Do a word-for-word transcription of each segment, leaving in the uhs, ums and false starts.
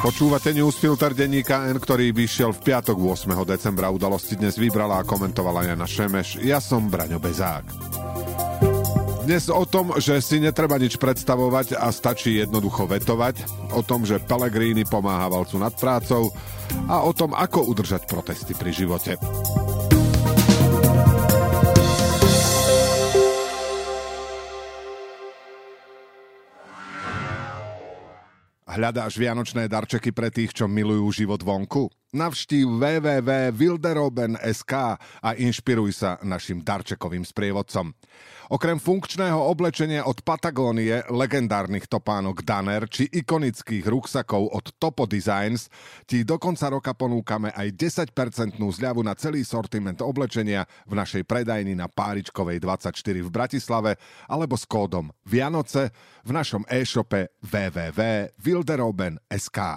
Počúvate Newsfilter denníka N, ktorý vyšiel v piatok ôsmeho decembra. Udalosti dnes vybrala a komentovala Jana Šemeš. Ja som Braňo Bezák. Dnes o tom, že si netreba nič predstavovať a stačí jednoducho vetovať, o tom, že Pellegrini pomáha valcu nad prácou a o tom, ako udržať protesty pri živote. Hľadáš vianočné darčeky pre tých, čo milujú život vonku? Navštív w w w bodka wilderoben bodka es ká a inšpiruj sa našim darčekovým sprievodcom. Okrem funkčného oblečenia od Patagónie, legendárnych topánok Danner či ikonických ruksakov od Topo Designs ti do konca roka ponúkame aj desať percent zľavu na celý sortiment oblečenia v našej predajni na Páričkovej dvadsaťštyri v Bratislave alebo s kódom Vianoce v našom e-shope w w w bodka wilderoben bodka es ká.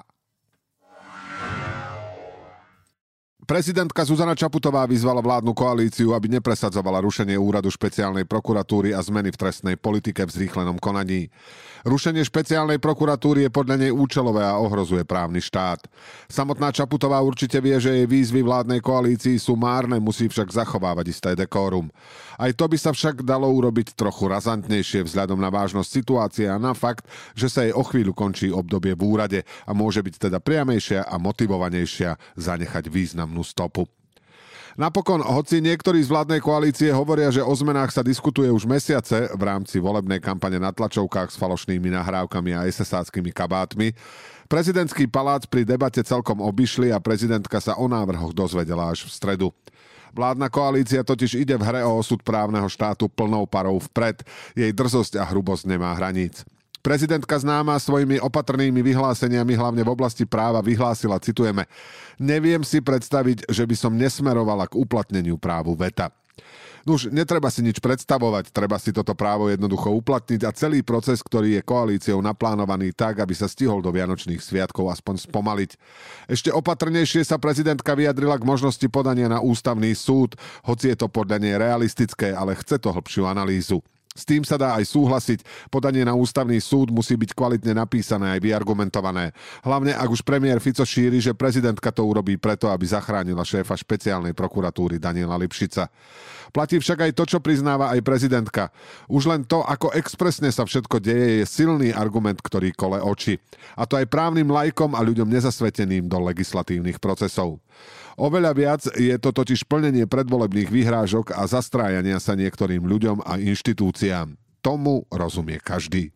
Prezidentka Zuzana Čaputová vyzvala vládnu koalíciu, aby nepresadzovala rušenie úradu špeciálnej prokuratúry a zmeny v trestnej politike v zrýchlenom konaní. Rušenie špeciálnej prokuratúry je podľa nej účelové a ohrozuje právny štát. Samotná Čaputová určite vie, že jej výzvy vládnej koalícii sú márne, musí však zachovávať isté dekórum. Aj to by sa však dalo urobiť trochu razantnejšie vzhľadom na vážnosť situácie a na fakt, že sa jej o chvíľu končí obdobie v úrade a môže byť teda priamejšia a motivovanejšia zanechať významnú stopu. Napokon, hoci niektorí z vládnej koalície hovoria, že o zmenách sa diskutuje už mesiace v rámci volebnej kampane na tlačovkách s falošnými nahrávkami a es es áckými kabátmi, prezidentský palác pri debate celkom obišli a prezidentka sa o návrhoch dozvedela až v stredu. Vládna koalícia totiž ide v hre o osud právneho štátu plnou parou vpred. Jej drzosť a hrubosť nemá hraníc. Prezidentka známa svojimi opatrnými vyhláseniami hlavne v oblasti práva vyhlásila, citujeme: "Neviem si predstaviť, že by som nesmerovala k uplatneniu právu veta." Nuž, netreba si nič predstavovať, treba si toto právo jednoducho uplatniť a celý proces, ktorý je koalíciou naplánovaný tak, aby sa stihol do vianočných sviatkov aspoň spomaliť. Ešte opatrnejšie sa prezidentka vyjadrila k možnosti podania na ústavný súd, hoci je to podľa nej realistické, ale chce to hlbšiu analýzu. S tým sa dá aj súhlasiť. Podanie na ústavný súd musí byť kvalitne napísané aj vyargumentované. Hlavne ak už premiér Fico šíri, že prezidentka to urobí preto, aby zachránila šéfa špeciálnej prokuratúry Daniela Lipšica. Platí však aj to, čo priznáva aj prezidentka. Už len to, ako expresne sa všetko deje, je silný argument, ktorý kole oči. A to aj právnym laikom a ľuďom nezasveteným do legislatívnych procesov. Oveľa viac je to totiž plnenie predvolebných vyhrážok a zastrájania sa niektorým ľuďom a inštitúciám. Tomu rozumie každý.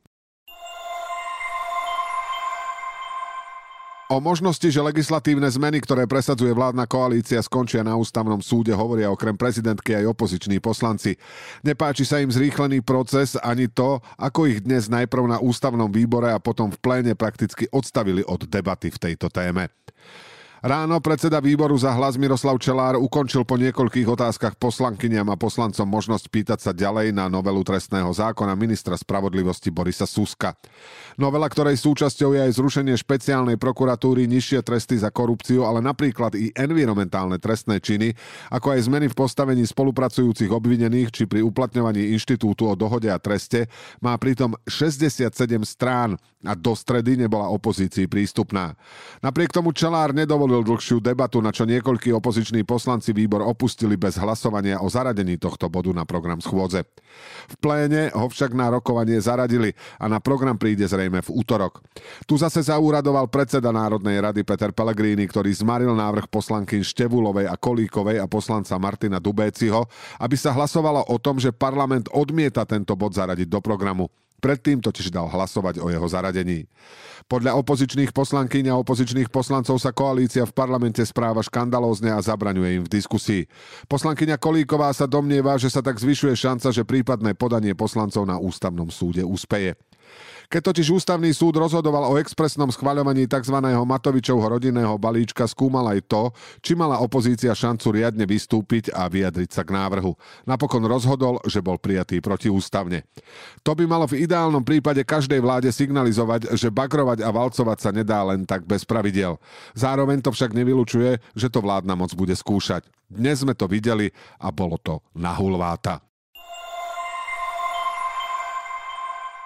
O možnosti, že legislatívne zmeny, ktoré presadzuje vládna koalícia, skončia na ústavnom súde, hovoria okrem prezidentky aj opoziční poslanci. Nepáči sa im zrýchlený proces ani to, ako ich dnes najprv na ústavnom výbore a potom v pléne prakticky odstavili od debaty v tejto téme. Ráno predseda výboru za Hlas Miroslav Čelár ukončil po niekoľkých otázkach poslankyniam a poslancom možnosť pýtať sa ďalej na novelu trestného zákona ministra spravodlivosti Borisa Suska. Novela, ktorej súčasťou je aj zrušenie špeciálnej prokuratúry, nižšie tresty za korupciu, ale napríklad i environmentálne trestné činy, ako aj zmeny v postavení spolupracujúcich obvinených či pri uplatňovaní inštitútu o dohode a treste, má pritom šesťdesiatsedem strán a do stredy nebola opozícii prístupná. Napriek tomu Čelár nedovolil dlhšiu debatu, na čo niekoľkí opoziční poslanci výbor opustili bez hlasovania o zaradení tohto bodu na program schôdze. V pléne ho však na rokovanie zaradili a na program príde zrejme v útorok. Tu zase zaúradoval predseda Národnej rady Peter Pellegrini, ktorý zmaril návrh poslankyň Števulovej a Kolíkovej a poslanca Martina Dubéciho, aby sa hlasovalo o tom, že parlament odmieta tento bod zaradiť do programu. Predtým totiž dal hlasovať o jeho zaradení. Podľa opozičných poslankyň a opozičných poslancov sa koalícia v parlamente správa škandalózne a zabraňuje im v diskusii. Poslankyňa Kolíková sa domnieva, že sa tak zvyšuje šanca, že prípadné podanie poslancov na ústavnom súde úspeje. Keď totiž ústavný súd rozhodoval o expresnom schvaľovaní tzv. Matovičovho rodinného balíčka, skúmal aj to, či mala opozícia šancu riadne vystúpiť a vyjadriť sa k návrhu. Napokon rozhodol, že bol prijatý protiústavne. To by malo v ideálnom prípade každej vláde signalizovať, že bagrovať a valcovať sa nedá len tak bez pravidiel. Zároveň to však nevylučuje, že to vládna moc bude skúšať. Dnes sme to videli a bolo to na hulváta.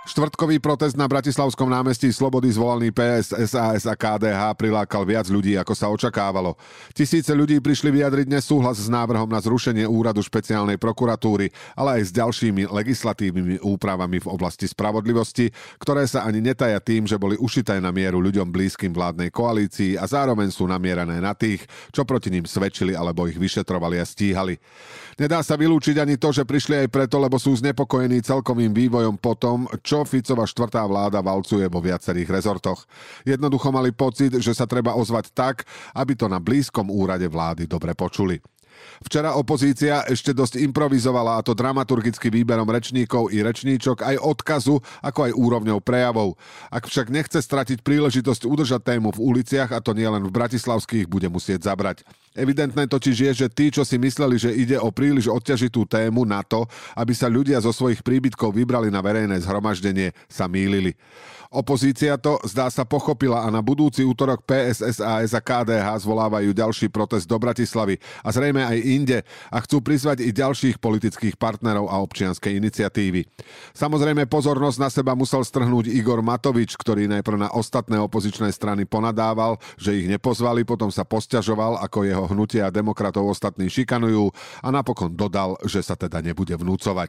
Štvrtkový protest na Bratislavskom námestí Slobody zvolaný pé es, es a es a ká dé há prilákal viac ľudí, ako sa očakávalo. Tisíce ľudí prišli vyjadriť nesúhlas s návrhom na zrušenie úradu špeciálnej prokuratúry, ale aj s ďalšími legislatívnymi úpravami v oblasti spravodlivosti, ktoré sa ani netajia tým, že boli ušité na mieru ľuďom blízkym vládnej koalícii a zároveň sú namierané na tých, čo proti ním svedčili alebo ich vyšetrovali a stíhali. Nedá sa vylúčiť ani to, že prišli aj preto, lebo sú znepokojení celkovým vývojom potom, čo Ficova štvrtá vláda valcuje vo viacerých rezortoch. Jednoducho mali pocit, že sa treba ozvať tak, aby to na blízkom úrade vlády dobre počuli. Včera opozícia ešte dosť improvizovala, a to dramaturgicky výberom rečníkov i rečníčok, aj odkazu, ako aj úrovňou prejavov. Ak však nechce stratiť príležitosť udržať tému v uliciach, a to nie len v bratislavských, bude musieť zabrať. Evidentné totiž je, že tí, čo si mysleli, že ide o príliš odťažitú tému na to, aby sa ľudia zo svojich príbytkov vybrali na verejné zhromaždenie, sa mýlili. Opozícia to, zdá sa, pochopila a na budúci útorok pé es, es a es a ká dé há zvolávajú ďalší protest do Bratislavy a zrejme aj inde a chcú prizvať i ďalších politických partnerov a občianskej iniciatívy. Samozrejme pozornosť na seba musel strhnúť Igor Matovič, ktorý najprv na ostatné opozičné strany ponadával, že ich nepozvali, potom sa posťažoval, ako jeho hnutia a demokratov ostatní šikanujú a napokon dodal, že sa teda nebude vnúcovať.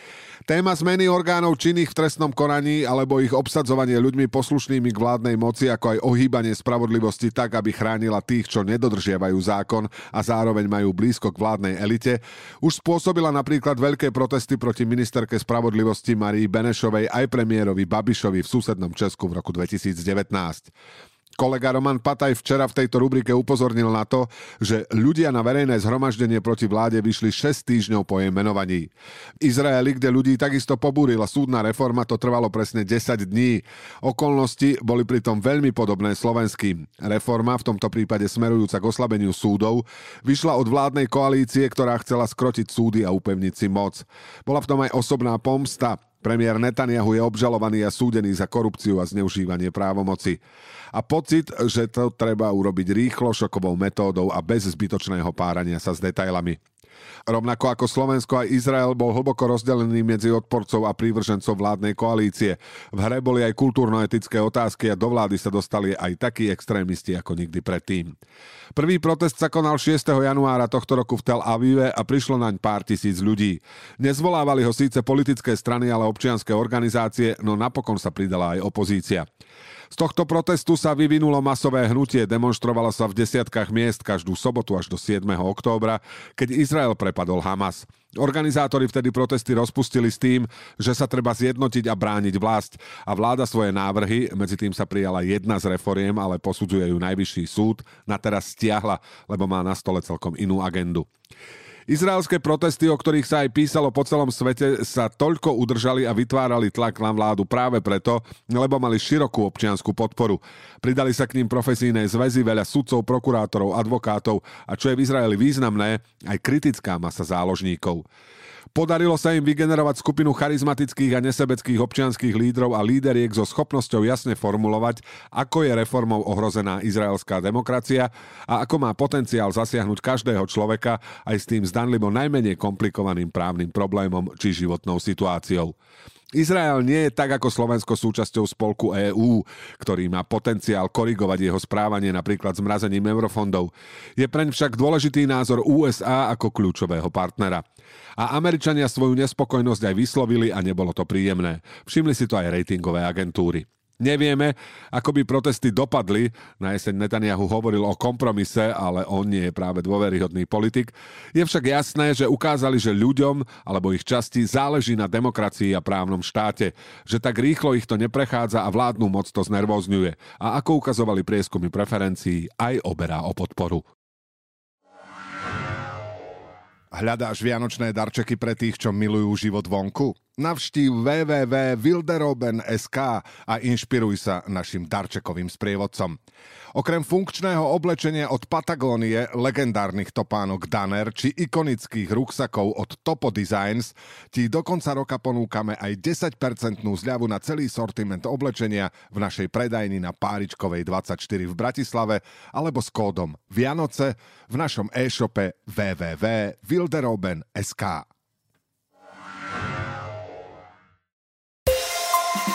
Téma zmeny orgánov činných v trestnom konaní alebo ich obsadzovanie ľuďmi poslušnými k vládnej moci, ako aj ohýbanie spravodlivosti tak, aby chránila tých, čo nedodržiavajú zákon a zároveň majú blízko k vládnej elite, už spôsobila napríklad veľké protesty proti ministerke spravodlivosti Marii Benešovej aj premiérovi Babišovi v susednom Česku v roku dvetisícdevätnásť. Kolega Roman Pataj včera v tejto rubrike upozornil na to, že ľudia na verejné zhromaždenie proti vláde vyšli šesť týždňov po jej menovaní. V Izraeli, kde ľudí takisto pobúrila súdna reforma, to trvalo presne desať dní. Okolnosti boli pritom veľmi podobné slovenským. Reforma, v tomto prípade smerujúca k oslabeniu súdov, vyšla od vládnej koalície, ktorá chcela skrotiť súdy a upevniť si moc. Bola v tom aj osobná pomsta. Premiér Netanjahu je obžalovaný a súdený za korupciu a zneužívanie právomoci. A pocit, že to treba urobiť rýchlo, šokovou metódou a bez zbytočného párania sa s detailami. Rovnako ako Slovensko, aj Izrael bol hlboko rozdelený medzi odporcov a prívržencov vládnej koalície. V hre boli aj kultúrno-etické otázky a do vlády sa dostali aj takí extrémisti ako nikdy predtým. Prvý protest sa konal šiesteho januára tohto roku v Tel Avive a prišlo naň pár tisíc ľudí. Nezvolávali ho síce politické strany, ale občianske organizácie, no napokon sa pridala aj opozícia. Z tohto protestu sa vyvinulo masové hnutie, demonštrovalo sa v desiatkách miest každú sobotu až do siedmeho októbra, keď Izrael prepadol Hamas. Organizátori vtedy protesty rozpustili s tým, že sa treba zjednotiť a brániť vlast a vláda svoje návrhy, medzi tým sa prijala jedna z reforiem, ale posudzuje ju najvyšší súd, na teraz stiahla, lebo má na stole celkom inú agendu. Izraelské protesty, o ktorých sa aj písalo po celom svete, sa toľko udržali a vytvárali tlak na vládu práve preto, lebo mali širokú občiansku podporu. Pridali sa k ním profesijné zväzy, veľa sudcov, prokurátorov, advokátov a čo je v Izraeli významné, aj kritická masa záložníkov. Podarilo sa im vygenerovať skupinu charizmatických a nesebeckých občianskych lídrov a líderiek so schopnosťou jasne formulovať, ako je reformou ohrozená izraelská demokracia a ako má potenciál zasiahnuť každého človeka aj s tým zdanlivo najmenej komplikovaným právnym problémom či životnou situáciou. Izrael nie je tak ako Slovensko súčasťou spolku EÚ, ktorý má potenciál korigovať jeho správanie napríklad zmrazením eurofondov. Je preň však dôležitý názor ú es á ako kľúčového partnera. A Američania svoju nespokojnosť aj vyslovili a nebolo to príjemné. Všimli si to aj ratingové agentúry. Nevieme, ako by protesty dopadli. Na jeseň Netanjahu hovoril o kompromise, ale on nie je práve dôveryhodný politik. Je však jasné, že ukázali, že ľuďom alebo ich časti záleží na demokracii a právnom štáte, že tak rýchlo ich to neprechádza a vládnu moc to znervózňuje. A ako ukazovali prieskumy preferencií, aj oberá o podporu. Hľadáš vianočné darčeky pre tých, čo milujú život vonku? Navštív w w w bodka wilderoben bodka es ká a inšpiruj sa našim darčekovým sprievodcom. Okrem funkčného oblečenia od Patagónie, legendárnych topánok Danner či ikonických ruksakov od Topo Designs ti do konca roka ponúkame aj desať percent zľavu na celý sortiment oblečenia v našej predajni na Páričkovej dvadsaťštyri v Bratislave alebo s kódom Vianoce v našom e-shope w w w bodka wilderoben bodka es ká.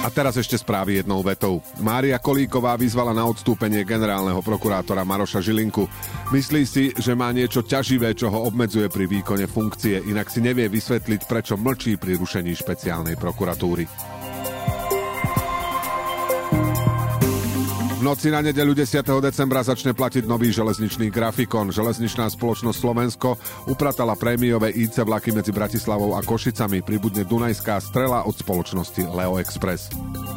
teraz ešte správy jednou vetou. Mária Kolíková vyzvala na odstúpenie generálneho prokurátora Maroša Žilinku. Myslí si, že má niečo ťaživé, čo ho obmedzuje pri výkone funkcie, inak si nevie vysvetliť, prečo mlčí pri rušení špeciálnej prokuratúry. V noci na nedeľu desiateho decembra začne platiť nový železničný grafikon. Železničná spoločnosť Slovensko upratala prémiové í cé vlaky medzi Bratislavou a Košicami. Pribudne Dunajská strela od spoločnosti Leo Express.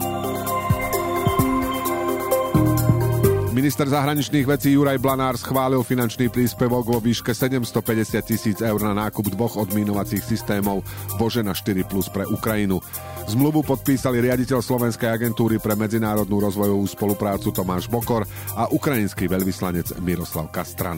Minister zahraničných vecí Juraj Blanár schválil finančný príspevok vo výške sedemstopäťdesiat tisíc eur na nákup dvoch odmínovacích systémov Božena štyri plus pre Ukrajinu. Zmluvu podpísali riaditeľ Slovenskej agentúry pre medzinárodnú rozvojovú spoluprácu Tomáš Bokor a ukrajinský veľvyslanec Miroslav Kastran.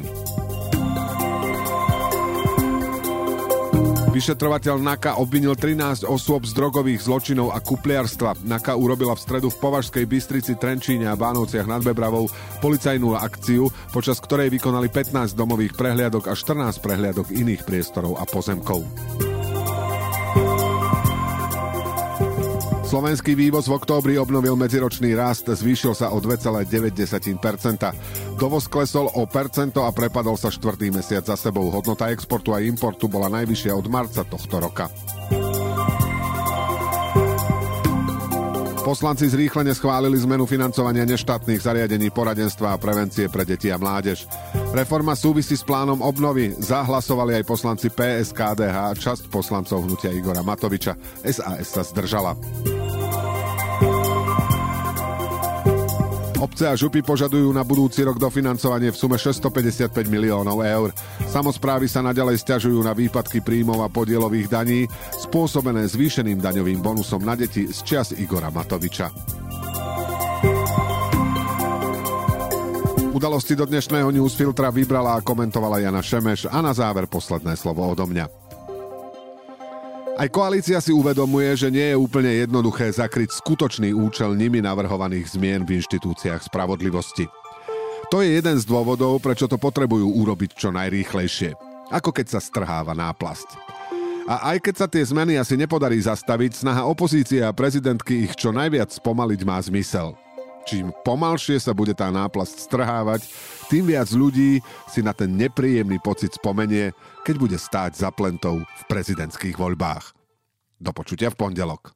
Vyšetrovateľ NAKA obvinil trinásť osôb z drogových zločinov a kupliarstva. NAKA urobila v stredu v Považskej Bystrici, Trenčíne a Bánovciach nad Bebravou policajnú akciu, počas ktorej vykonali pätnásť domových prehliadok a štrnásť prehliadok iných priestorov a pozemkov. Slovenský vývoz v októbri obnovil medziročný rast, zvýšil sa o dva celé deväť percenta. Dovoz klesol o percento a prepadol sa štvrtý mesiac za sebou. Hodnota exportu a importu bola najvyššia od marca tohto roka. Poslanci zrýchlene schválili zmenu financovania neštátnych zariadení poradenstva a prevencie pre deti a mládež. Reforma súvisí s plánom obnovy. Zahlasovali aj poslanci pé es ká dé há a časť poslancov hnutia Igora Matoviča. es a es sa zdržala. Obce a župy požadujú na budúci rok dofinancovanie v sume šesťstopäťdesiatpäť miliónov eur. Samosprávy sa naďalej sťažujú na výpadky príjmov a podielových daní, spôsobené zvýšeným daňovým bonusom na deti z čias Igora Matoviča. Udalosti do dnešného newsfiltra vybrala a komentovala Jana Šemeš a na záver posledné slovo odo mňa. Aj koalícia si uvedomuje, že nie je úplne jednoduché zakryť skutočný účel nimi navrhovaných zmien v inštitúciách spravodlivosti. To je jeden z dôvodov, prečo to potrebujú urobiť čo najrýchlejšie. Ako keď sa strháva náplasť. A aj keď sa tie zmeny asi nepodarí zastaviť, snaha opozície a prezidentky ich čo najviac spomaliť má zmysel. Čím pomalšie sa bude tá náplasť strhávať, tým viac ľudí si na ten nepríjemný pocit spomenie, keď bude stáť za plentou v prezidentských voľbách. Do počutia v pondelok.